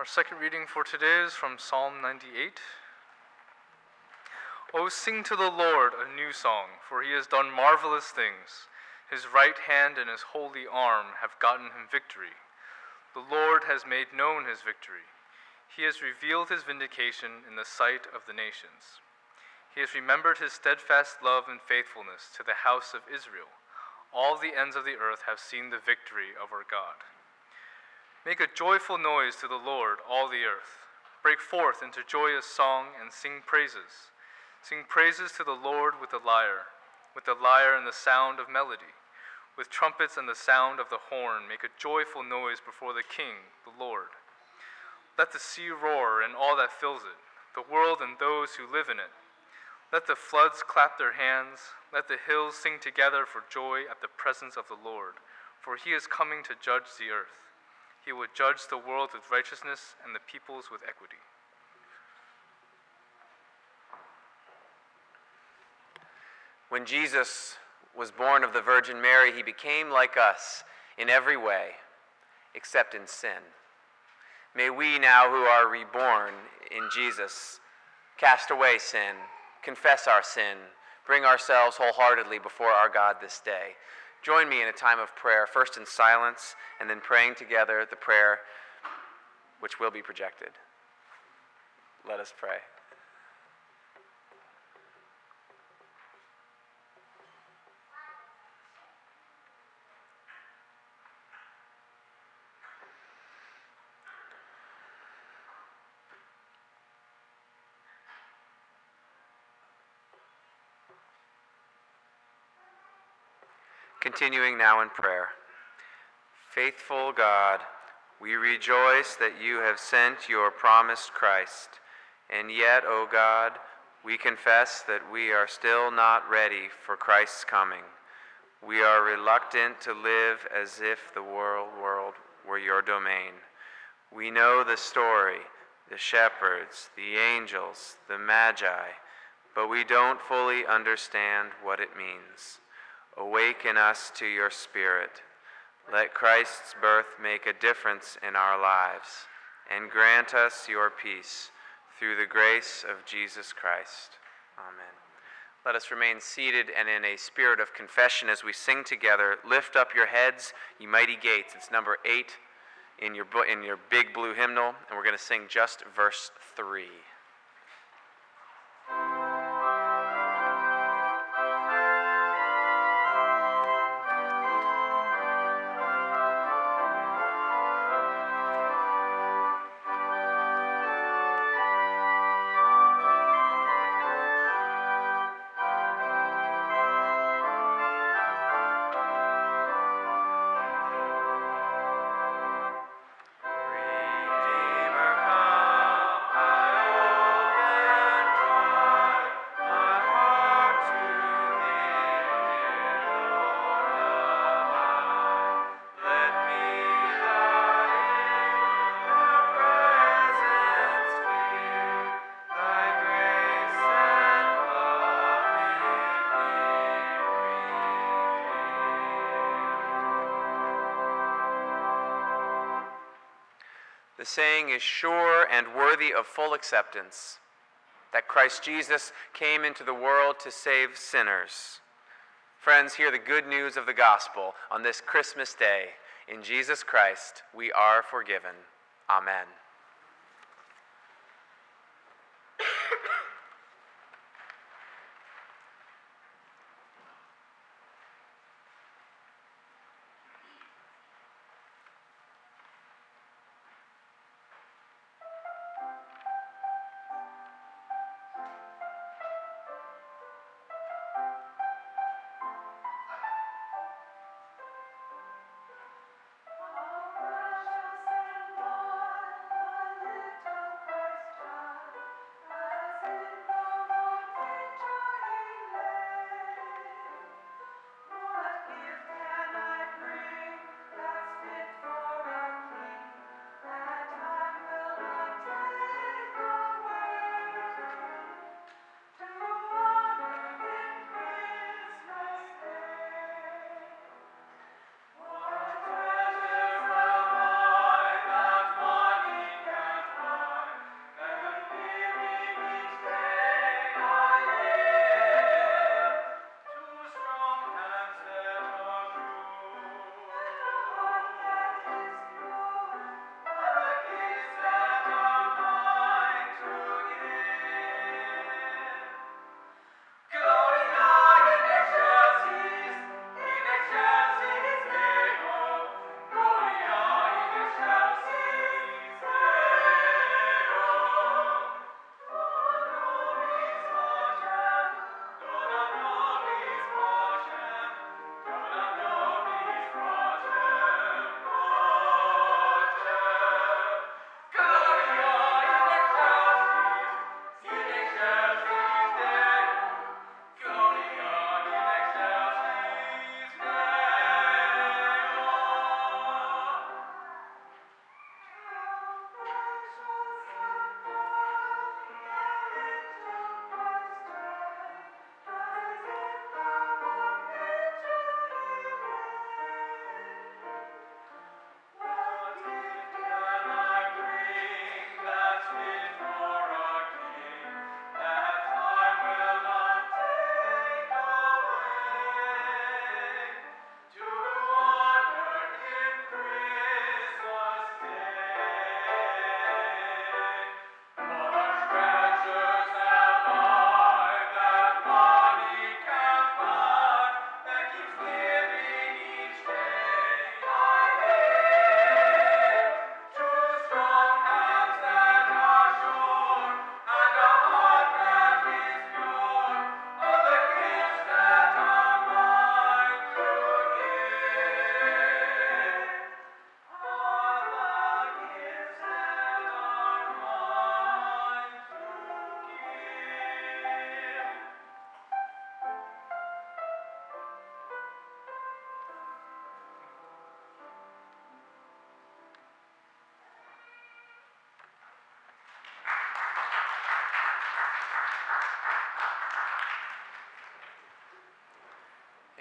Our second reading for today is from Psalm 98. O sing to the Lord a new song, for he has done marvelous things. His right hand and his holy arm have gotten him victory. The Lord has made known his victory. He has revealed his vindication in the sight of the nations. He has remembered his steadfast love and faithfulness to the house of Israel. All the ends of the earth have seen the victory of our God. Make a joyful noise to the Lord, all the earth. Break forth into joyous song and sing praises. Sing praises to the Lord with the lyre and the sound of melody. With trumpets and the sound of the horn, make a joyful noise before the King, the Lord. Let the sea roar and all that fills it, the world and those who live in it. Let the floods clap their hands. Let the hills sing together for joy at the presence of the Lord, for he is coming to judge the earth. He will judge the world with righteousness and the peoples with equity. When Jesus was born of the Virgin Mary, he became like us in every way, except in sin. May we now who are reborn in Jesus cast away sin, confess our sin, bring ourselves wholeheartedly before our God this day. Join me in a time of prayer, first in silence, and then praying together the prayer which will be projected. Let us pray. Continuing now in prayer. Faithful God, we rejoice that you have sent your promised Christ, and yet, O God, we confess that we are still not ready for Christ's coming. We are reluctant to live as if the world were your domain. We know the story, the shepherds, the angels, the magi, but we don't fully understand what it means. Awaken us to your Spirit. Let Christ's birth make a difference in our lives, and grant us your peace through the grace of Jesus Christ. Amen. Let us remain seated and in a spirit of confession as we sing together, Lift Up Your Heads, Ye Mighty Gates. It's number 8 in your big blue hymnal, and we're going to sing just verse 3. The saying is sure and worthy of full acceptance, that Christ Jesus came into the world to save sinners. Friends, hear the good news of the gospel on this Christmas day. In Jesus Christ, we are forgiven. Amen.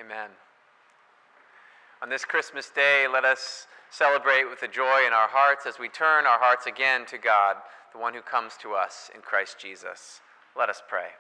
Amen. On this Christmas day, let us celebrate with the joy in our hearts as we turn our hearts again to God, the one who comes to us in Christ Jesus. Let us pray.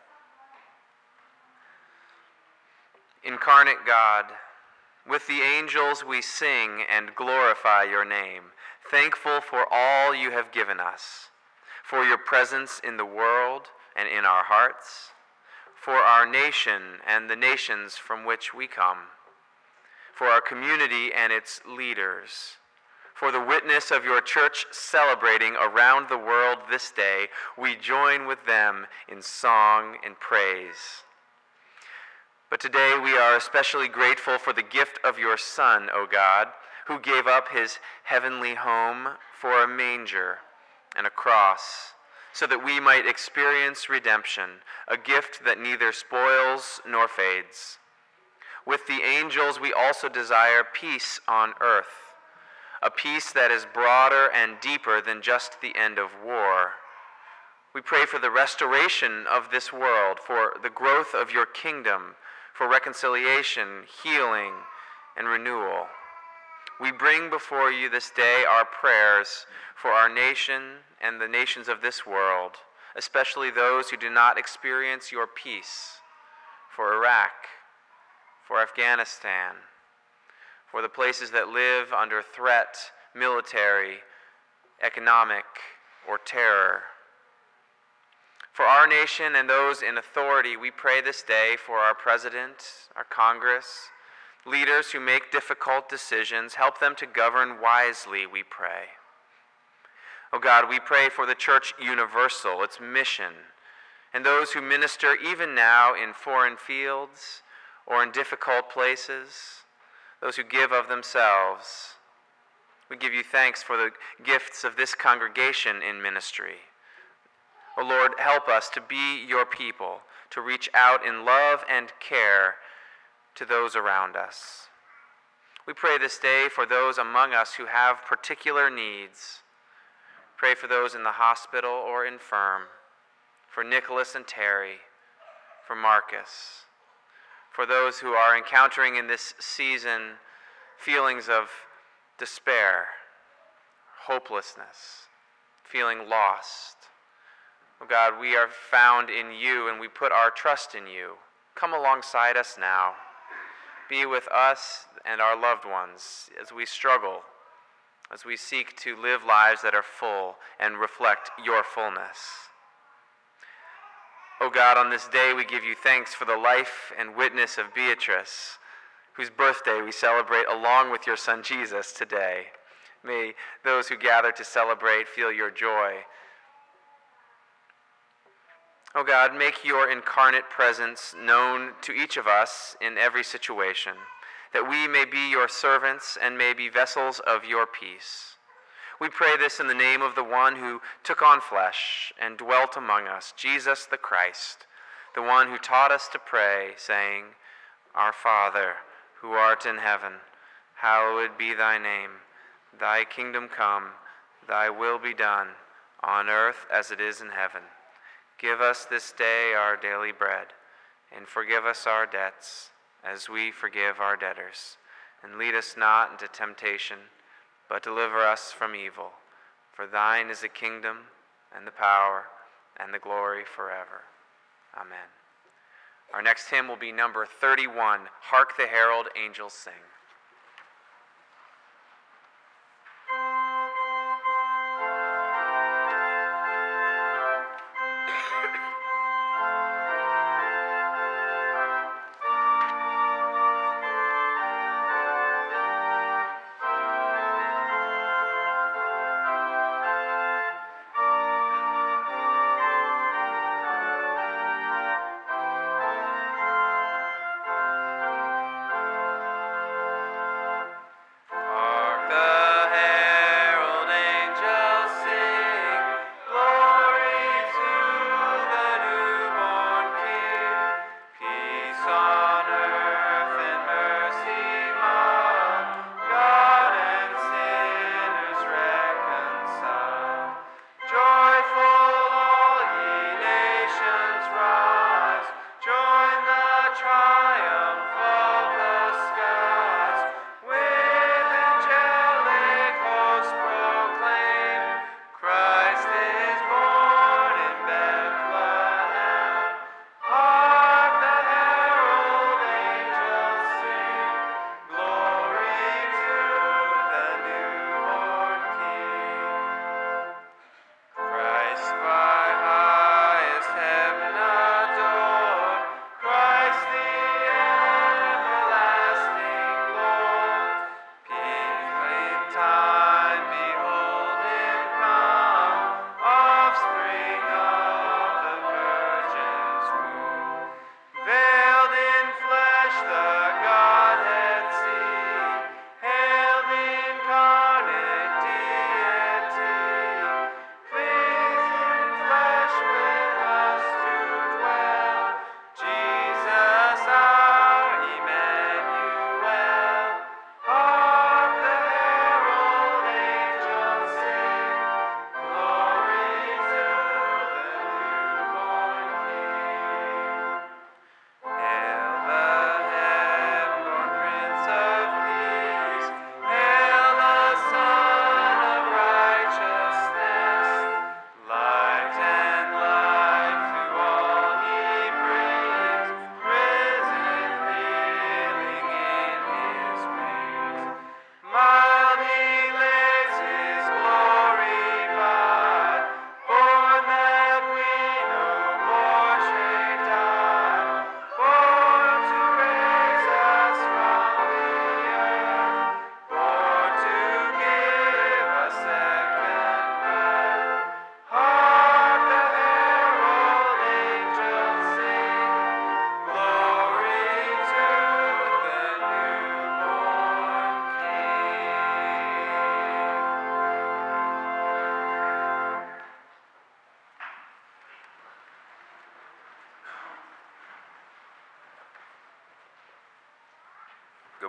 Incarnate God, with the angels we sing and glorify your name, thankful for all you have given us, for your presence in the world and in our hearts, for our nation and the nations from which we come, for our community and its leaders, for the witness of your church celebrating around the world this day. We join with them in song and praise. But today we are especially grateful for the gift of your Son, O God, who gave up his heavenly home for a manger and a cross, so that we might experience redemption, a gift that neither spoils nor fades. With the angels we also desire peace on earth, a peace that is broader and deeper than just the end of war. We pray for the restoration of this world, for the growth of your kingdom, for reconciliation, healing, and renewal. We bring before you this day our prayers for our nation and the nations of this world, especially those who do not experience your peace, for Iraq, for Afghanistan, for the places that live under threat, military, economic, or terror. For our nation and those in authority, we pray this day for our president, our Congress, leaders who make difficult decisions. Help them to govern wisely, we pray. Oh God, we pray for the Church Universal, its mission, and those who minister even now in foreign fields or in difficult places, those who give of themselves. We give you thanks for the gifts of this congregation in ministry. O Lord, help us to be your people, to reach out in love and care to those around us. We pray this day for those among us who have particular needs. Pray for those in the hospital or infirm, for Nicholas and Terry, for Marcus, for those who are encountering in this season feelings of despair, hopelessness, feeling lost. Oh God, we are found in you and we put our trust in you. Come alongside us now. Be with us and our loved ones as we struggle, as we seek to live lives that are full and reflect your fullness. Oh God, on this day we give you thanks for the life and witness of Beatrice, whose birthday we celebrate along with your son Jesus today. May those who gather to celebrate feel your joy. Oh God, make your incarnate presence known to each of us in every situation, that we may be your servants and may be vessels of your peace. We pray this in the name of the one who took on flesh and dwelt among us, Jesus the Christ, the one who taught us to pray, saying, Our Father, who art in heaven, hallowed be thy name. Thy kingdom come, thy will be done, on earth as it is in heaven. Give us this day our daily bread, and forgive us our debts, as we forgive our debtors. And lead us not into temptation, but deliver us from evil. For thine is the kingdom, and the power, and the glory forever. Amen. Our next hymn will be number 31, Hark the Herald Angels Sing.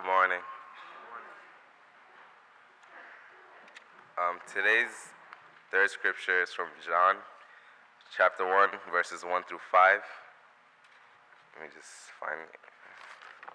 Good morning. Today's third scripture is from John, chapter 1, verses 1 through 5. Let me just find it. All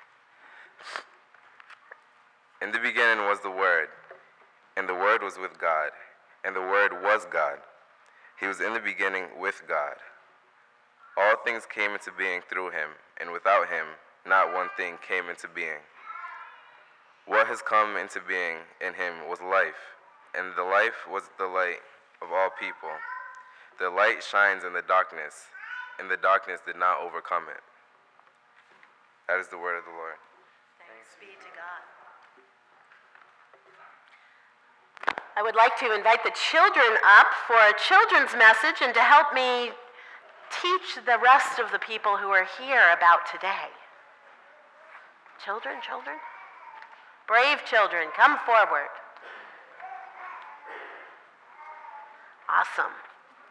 right. In the beginning was the Word, and the Word was with God, and the Word was God. He was in the beginning with God. All things came into being through him, and without him, not one thing came into being. What has come into being in him was life, and the life was the light of all people. The light shines in the darkness, and the darkness did not overcome it. That is the word of the Lord. Thanks be to God. I would like to invite the children up for a children's message and to help me teach the rest of the people who are here about today. Children? Brave children, come forward. Awesome.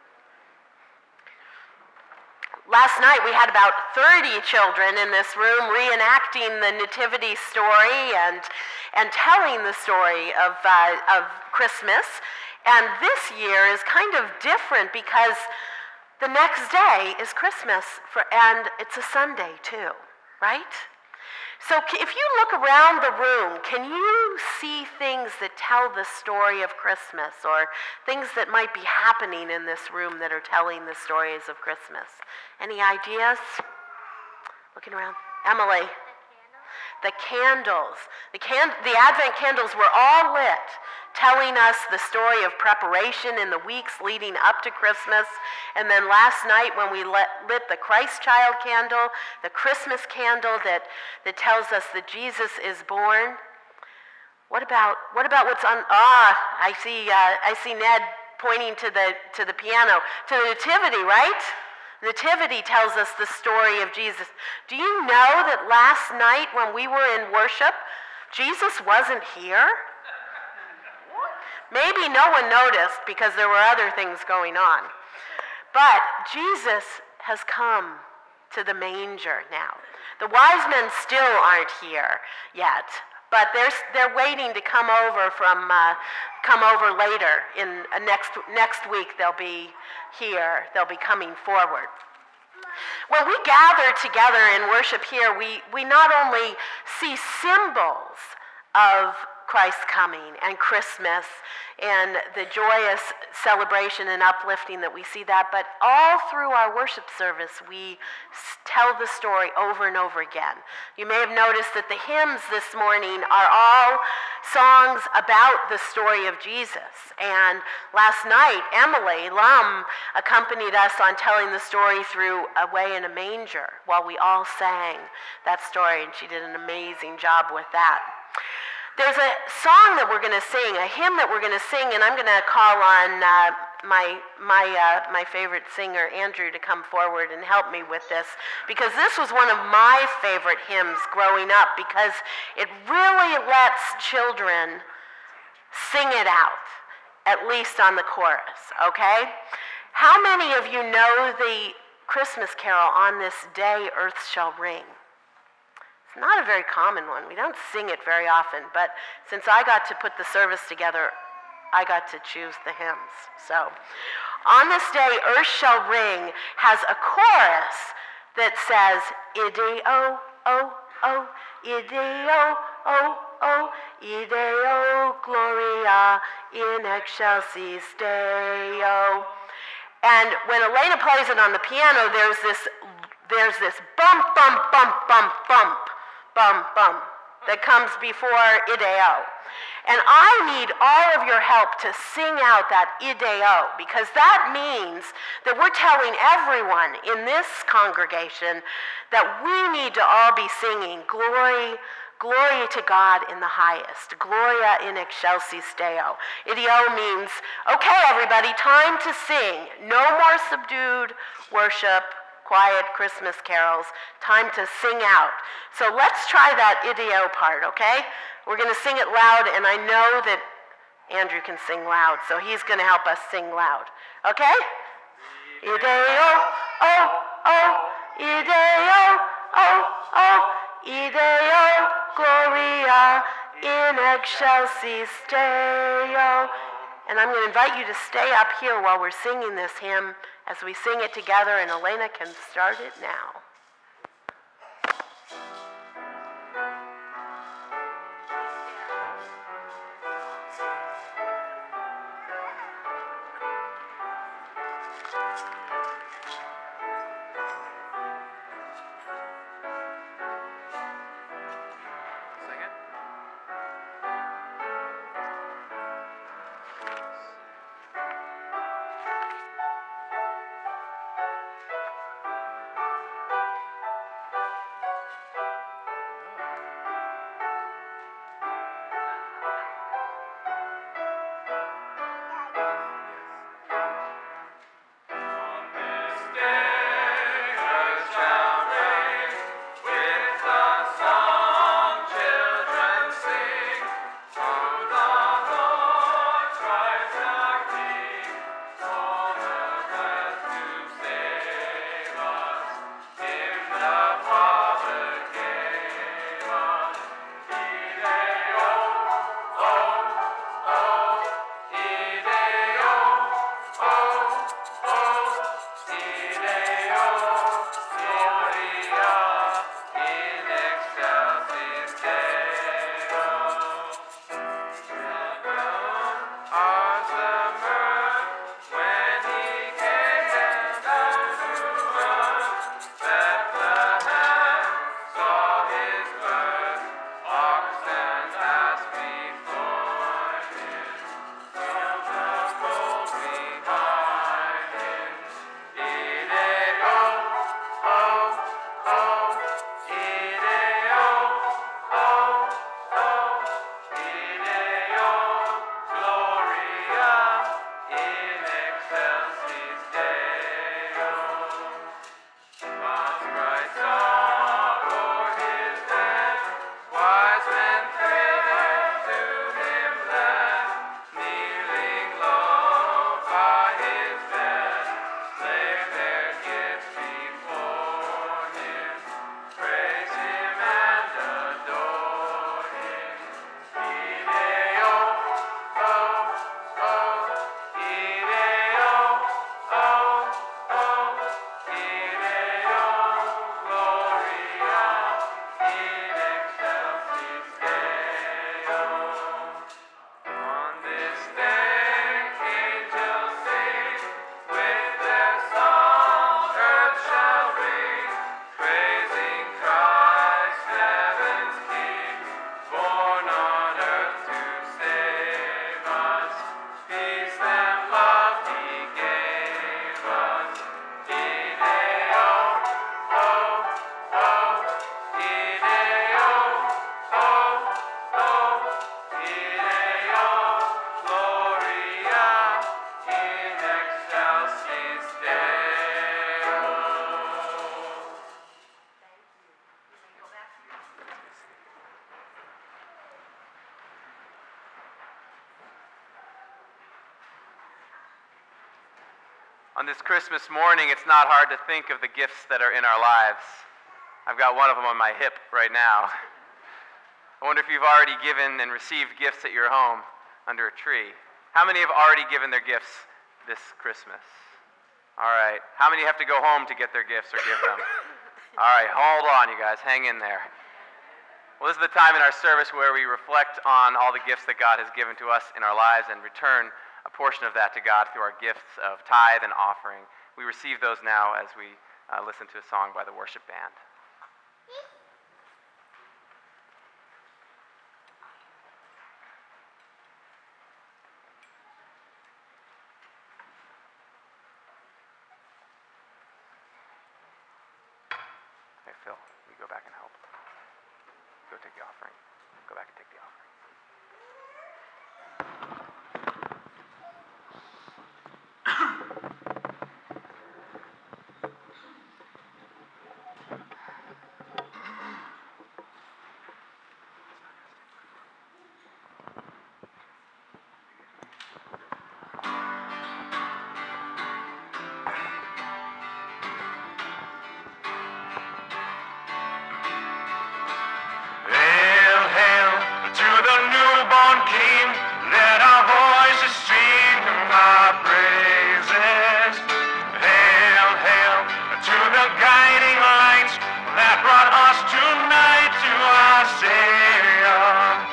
Last night we had about 30 children in this room reenacting the nativity story and telling the story of Christmas. And this year is kind of different because the next day is Christmas, and it's a Sunday too, right? So if you look around the room, can you see things that tell the story of Christmas, or things that might be happening in this room that are telling the stories of Christmas? Any ideas? Looking around. Emily. The candles. The Advent candles were all lit, telling us the story of preparation in the weeks leading up to Christmas. And then last night when we lit the Christ child candle, the Christmas candle that tells us that Jesus is born. What about what's on? I see Ned pointing to the piano, to the nativity, right? Nativity tells us the story of Jesus. Do you know that last night when we were in worship, Jesus wasn't here? Maybe no one noticed because there were other things going on. But Jesus has come to the manger now. The wise men still aren't here yet, but they're waiting to come over later. In next week they'll be here. They'll be coming forward. When we gather together in worship here, we not only see symbols of Christ's coming and Christmas and the joyous celebration and uplifting that we see that, but all through our worship service we tell the story over and over again. You may have noticed that the hymns this morning are all songs about the story of Jesus. And last night, Emily Lum accompanied us on telling the story through Away in a Manger while we all sang that story, and she did an amazing job with that. There's a song that we're going to sing, a hymn that we're going to sing, and I'm going to call on my favorite singer, Andrew, to come forward and help me with this, because this was one of my favorite hymns growing up, because it really lets children sing it out, at least on the chorus, okay? How many of you know the Christmas carol, On This Day Earth Shall Ring? It's not a very common one. We don't sing it very often, but since I got to put the service together, I got to choose the hymns. So, On This Day Earth Shall Ring has a chorus that says, Ide-o, oh, oh, Ide-o, oh, oh, Ide-o, Gloria in excelsis Deo. And when Elena plays it on the piano, there's this bump, bump, bump, bump, bump, bump, bump that comes before Ide-o. And I need all of your help to sing out that Ide-o, because that means that we're telling everyone in this congregation that we need to all be singing glory, glory to God in the highest, Gloria in excelsis Deo. Ide-o means, okay, everybody, time to sing. No more subdued worship, quiet Christmas carols, time to sing out. So let's try that Ide-o part, okay? We're going to sing it loud, and I know that Andrew can sing loud, so he's going to help us sing loud. Okay? Ide-o, oh, oh, Ide-o, oh, oh, Ide-o, Gloria in excelsis Deo. And I'm going to invite you to stay up here while we're singing this hymn as we sing it together, and Elena can start it now. On this Christmas morning, it's not hard to think of the gifts that are in our lives. I've got one of them on my hip right now. I wonder if you've already given and received gifts at your home under a tree. How many have already given their gifts this Christmas? All right. How many have to go home to get their gifts or give them? All right, hold on, you guys. Hang in there. Well, this is the time in our service where we reflect on all the gifts that God has given to us in our lives and return a portion of that to God through our gifts of tithe and offering. We receive those now as we listen to a song by the worship band. Hey, Phil, you go back and help. Go take the offering. Go back and take the offering. There newborn King, let our voices sing our praises. Hail, hail to the guiding light that brought us tonight to our Savior.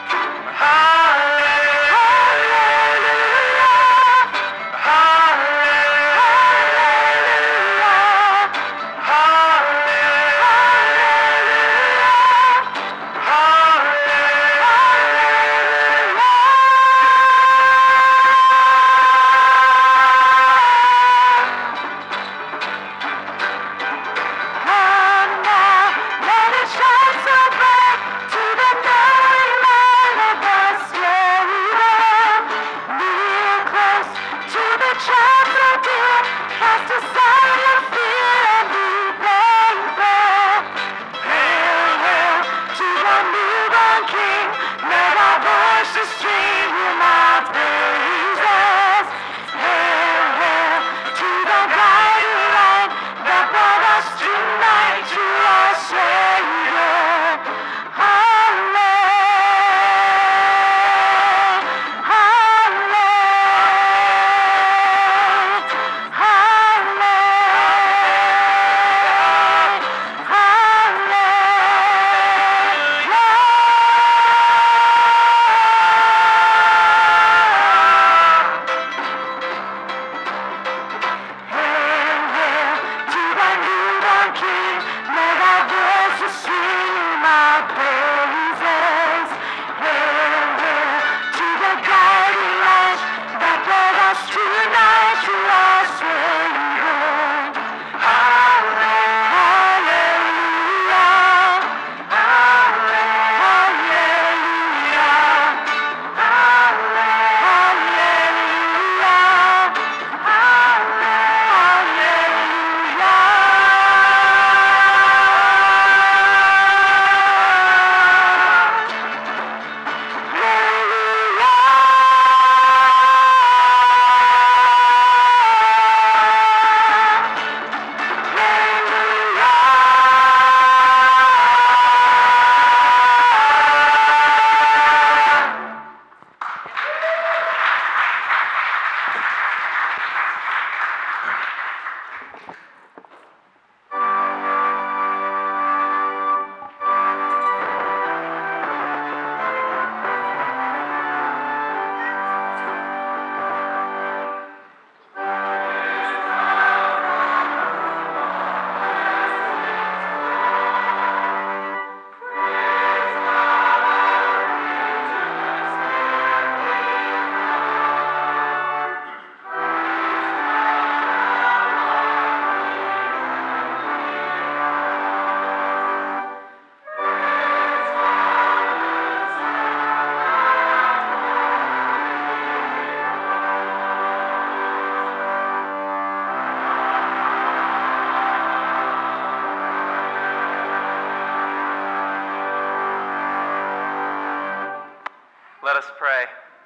Let us pray.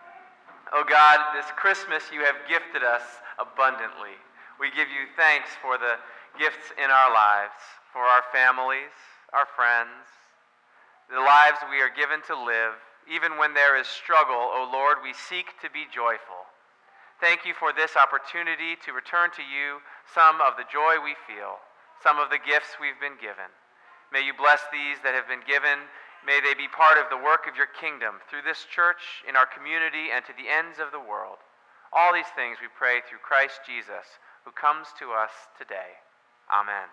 Oh God, this Christmas you have gifted us abundantly. We give you thanks for the gifts in our lives, for our families, our friends, the lives we are given to live. Even when there is struggle, oh Lord, we seek to be joyful. Thank you for this opportunity to return to you some of the joy we feel, some of the gifts we've been given. May you bless these that have been given. May they be part of the work of your kingdom through this church, in our community, and to the ends of the world. All these things we pray through Christ Jesus, who comes to us today. Amen.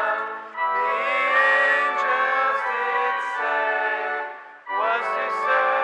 Was to serve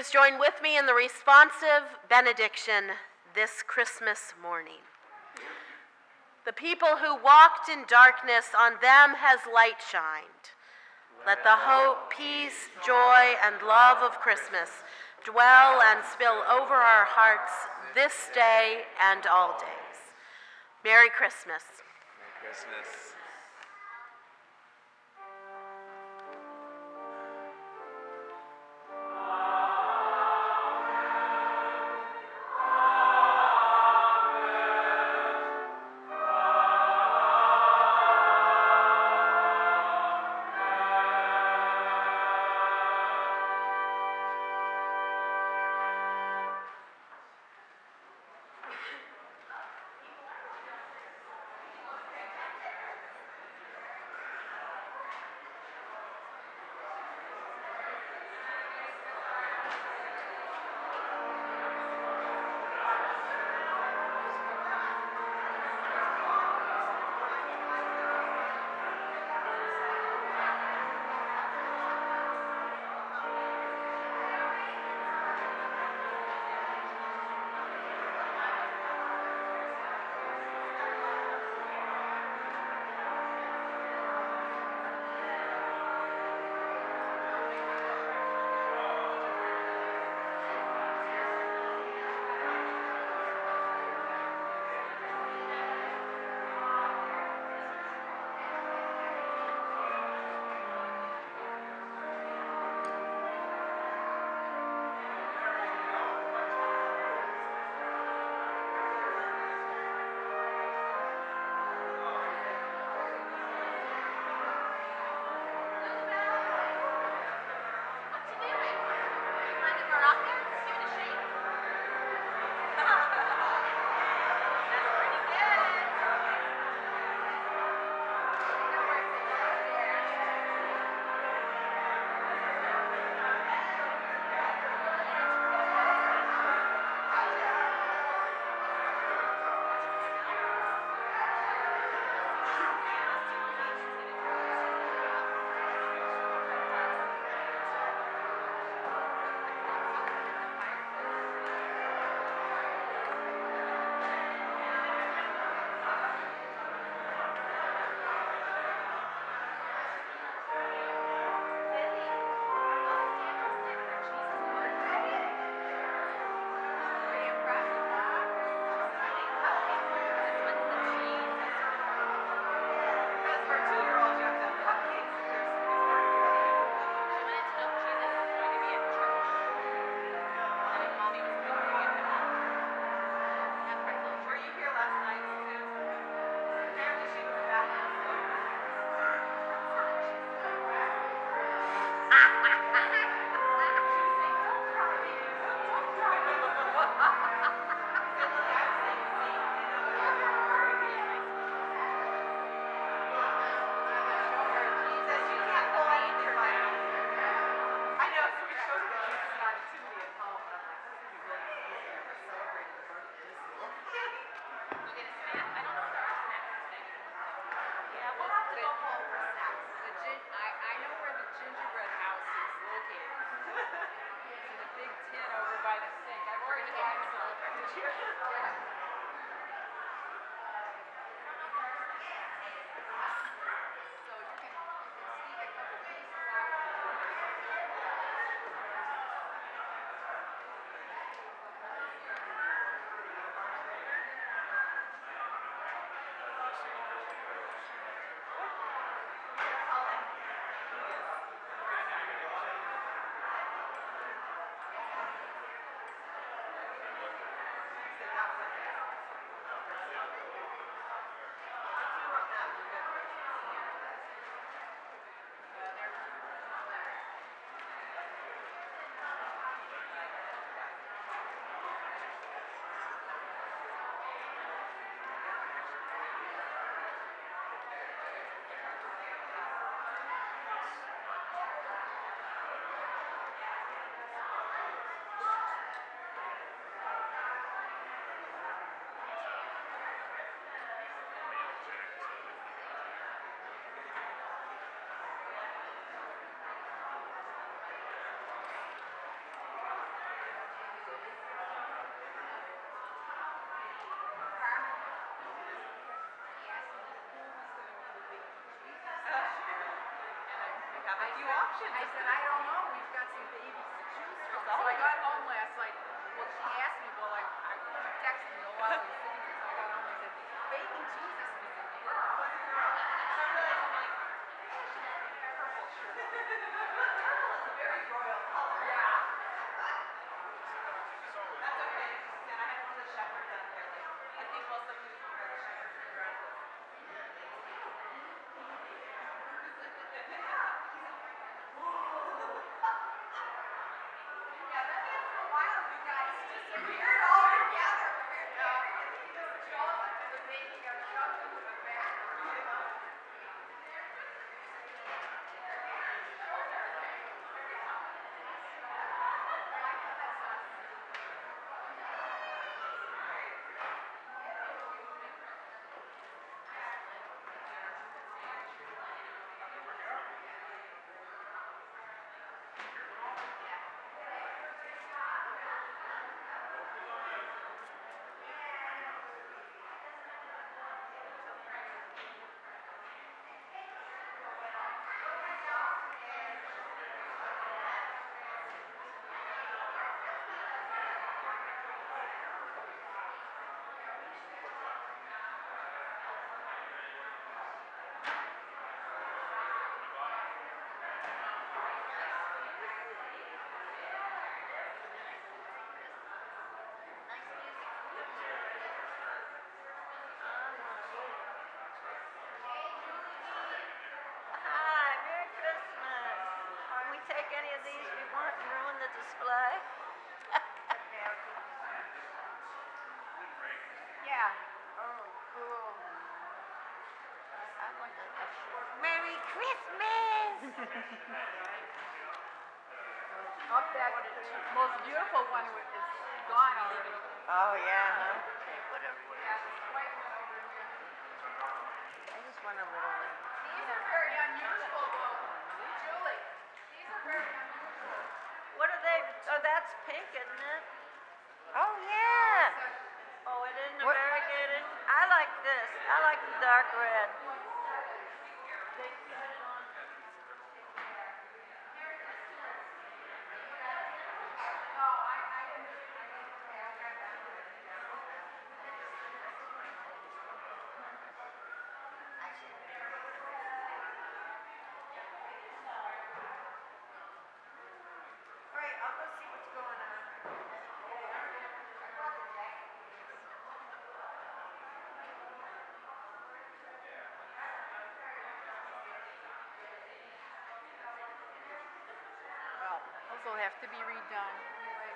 please join with me in the responsive benediction this Christmas morning. The people who walked in darkness, on them has light shined. Let the hope, peace, joy, and love of Christmas dwell and spill over our hearts this day and all days. Merry Christmas. Merry Christmas. few options. I said, I don't know. We've got some babies to choose from. So I got home last night. Well, she asked me, well, I texted me while I was sitting there. So I got home and said, baby Jesus was a girl. Hi, Merry Christmas. Can we take any of these we want and ruin the display? Yeah. Oh, cool. I want a Merry Christmas! Up that most beautiful one is gone already. Oh, yeah, huh? I just want a little one. These are very unusual, though. Julie, these are very unusual. What are they? Oh, that's pink, isn't it? Oh, yeah. Oh, it isn't a variegated? I like this. I like the dark red. All right, I'll go see what's going on. Well, those will have to be redone anyway.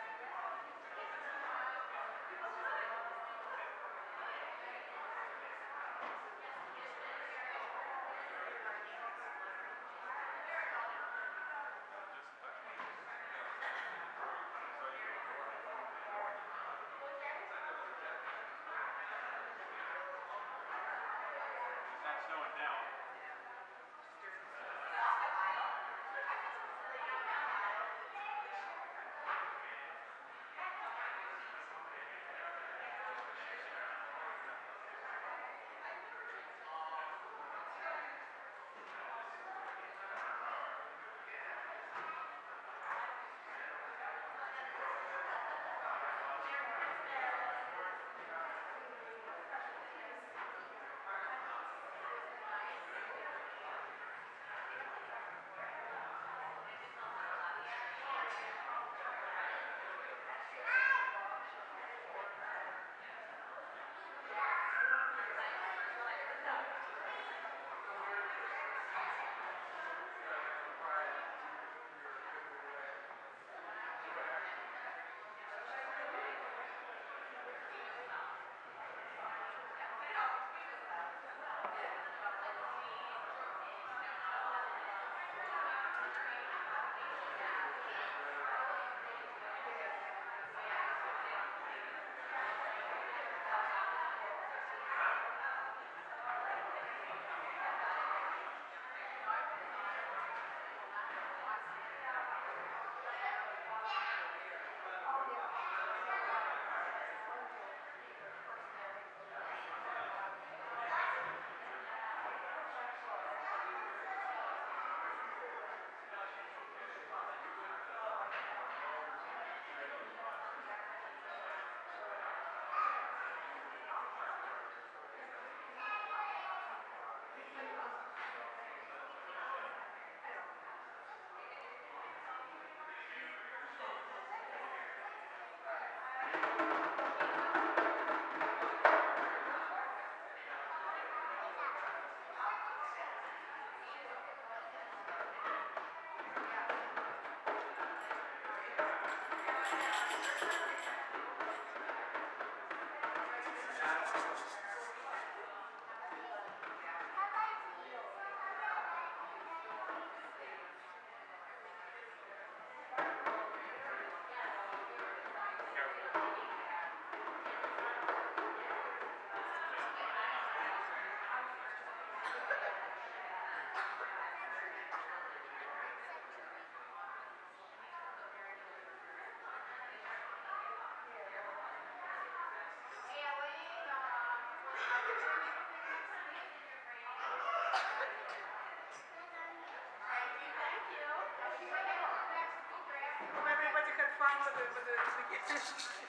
Everybody had fun with the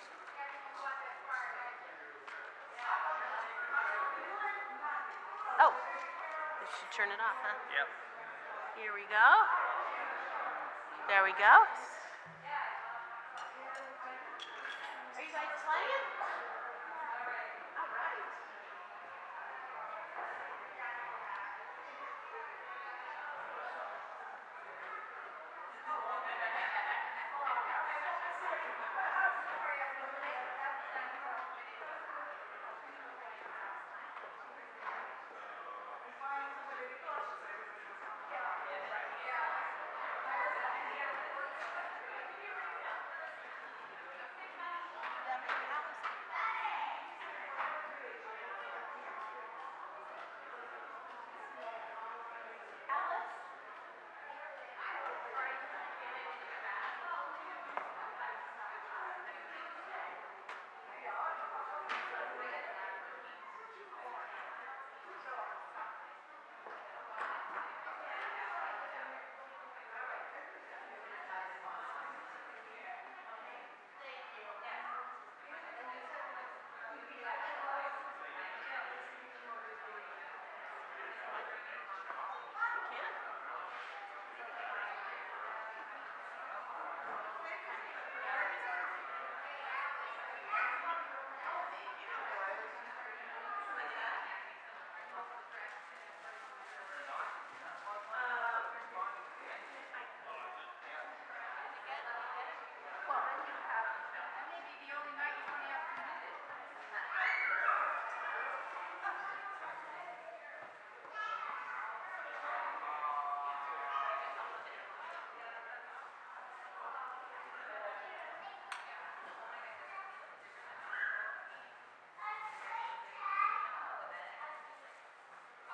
Oh, we should turn it off, huh? Yep. Here we go. There we go. Are you guys playing? All right.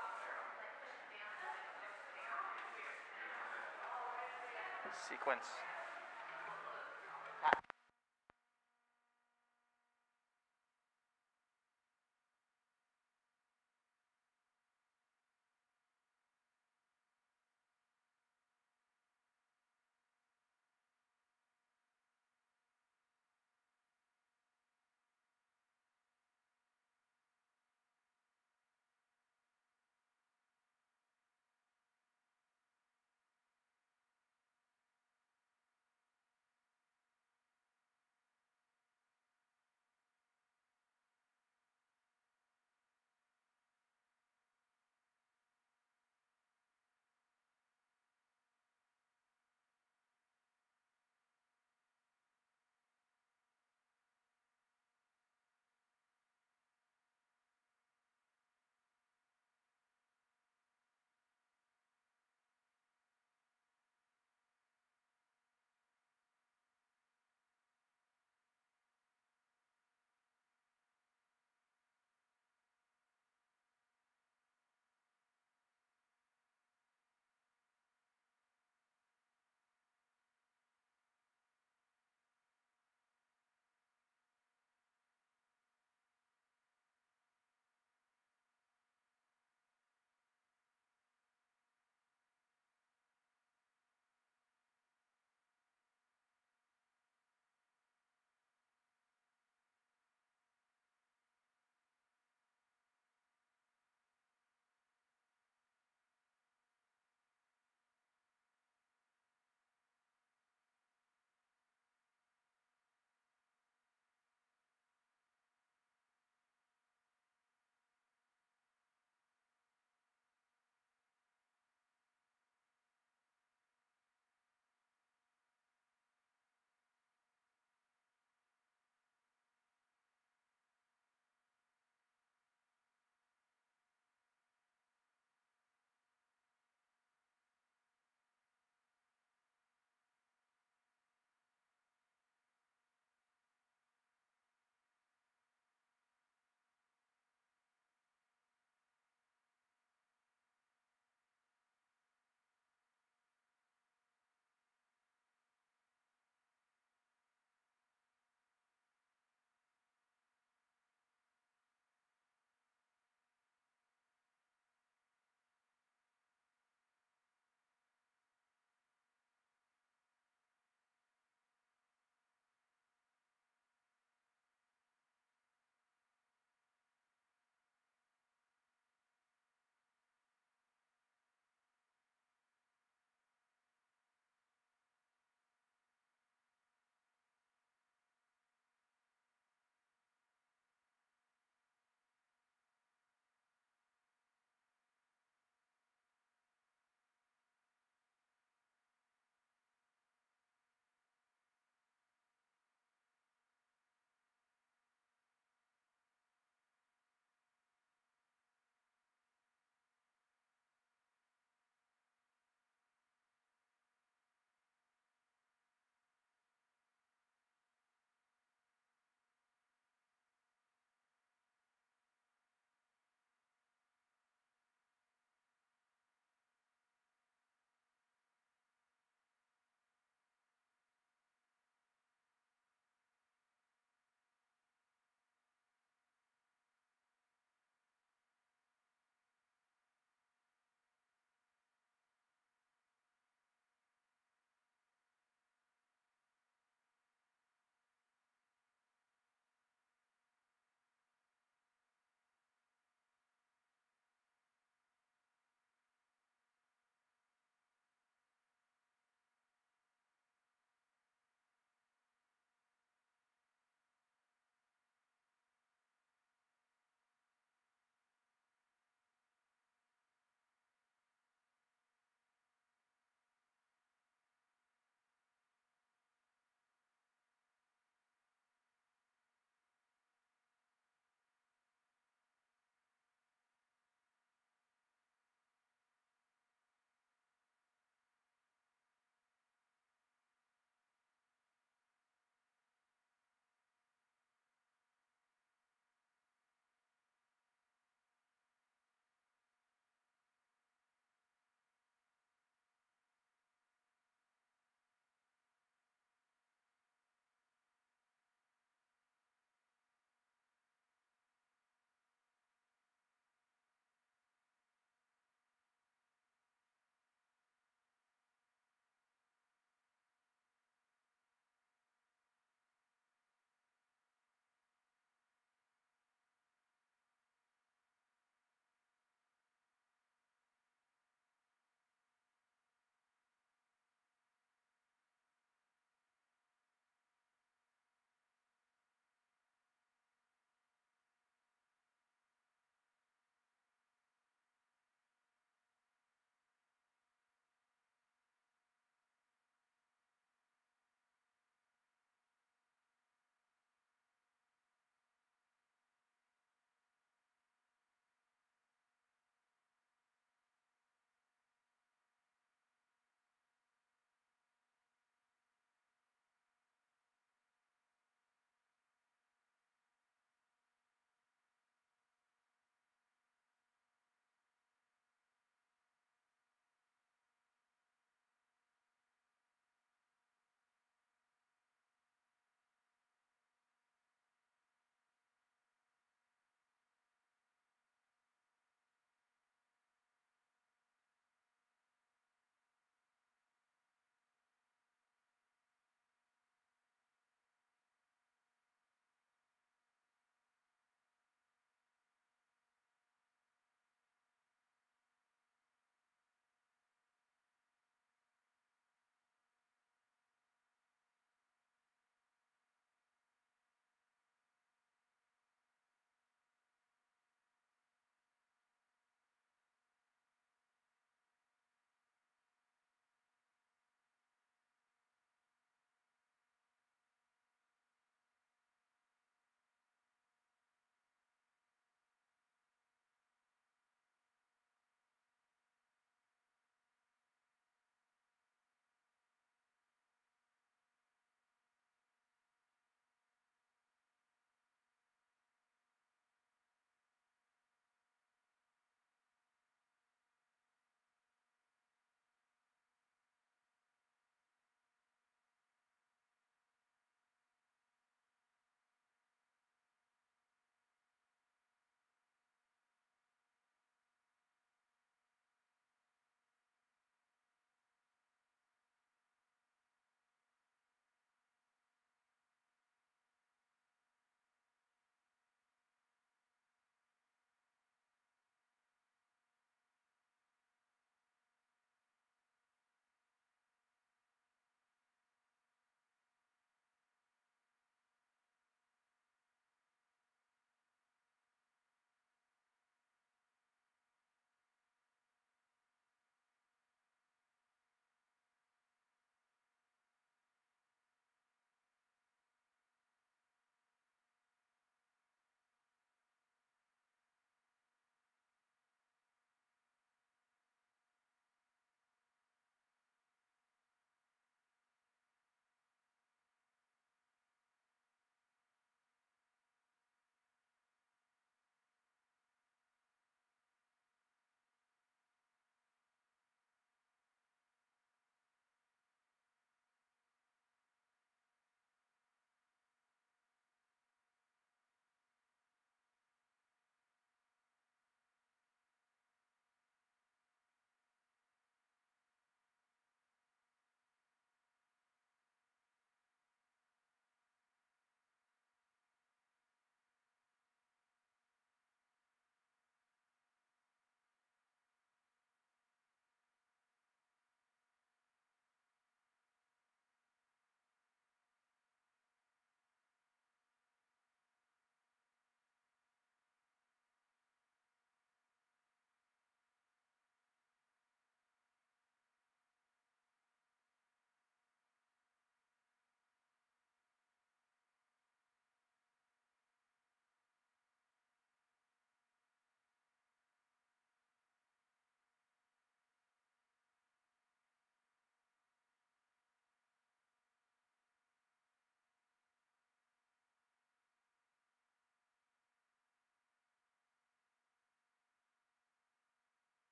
Sequence.